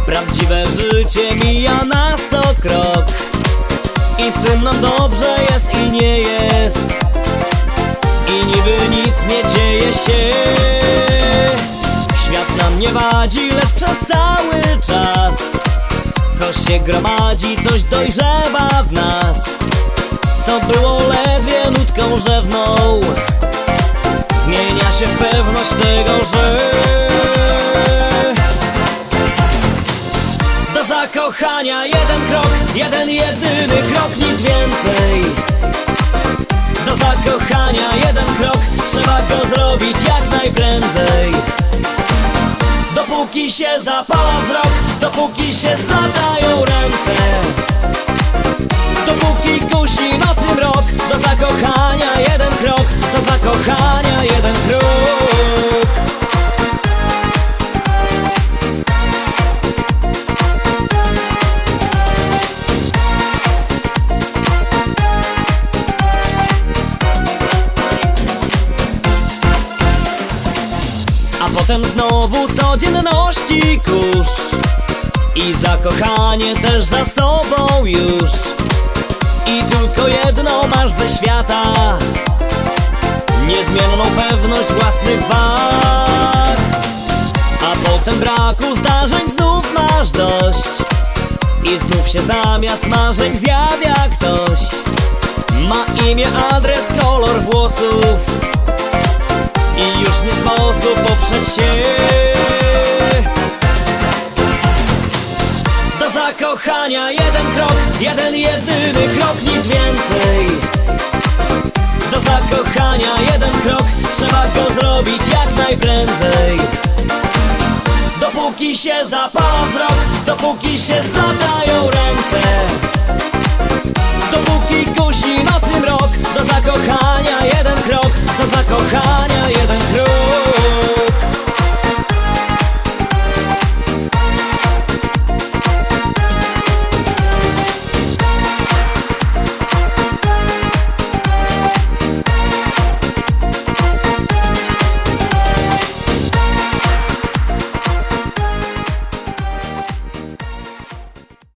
Prawdziwe życie mija nas co krok i z tym nam dobrze jest i nie jest. I niby nic nie dzieje się, świat nam nie wadzi, lecz przez cały czas coś się gromadzi, coś dojrzewa w nas. Co było ledwie nutką rzewną, zmienia się w pewność tego, że do zakochania jeden krok, jeden jedyny krok, nic więcej. Do zakochania jeden krok, trzeba go zrobić jak najprędzej. Dopóki się zapala wzrok, dopóki się splatają ręce, dopóki kusi nocy mrok. Do zakochania jeden krok, do zakochania jeden krok. A potem znowu codzienności kurz i zakochanie też za sobą już. I tylko jedno masz ze świata, niezmienną pewność własnych wad. A potem braku zdarzeń znów masz dość i znów się zamiast marzeń zjawia ktoś. Ma imię, adres, kolor włosów i już nie sposób poprzeć się. Do zakochania jeden krok, jeden jedyny krok, nic więcej. Do zakochania jeden krok, trzeba go zrobić jak najprędzej. Dopóki się zapala wzrok, dopóki się splatają ręce, dopóki kusi nocy mrok. Do zakochania jeden krok,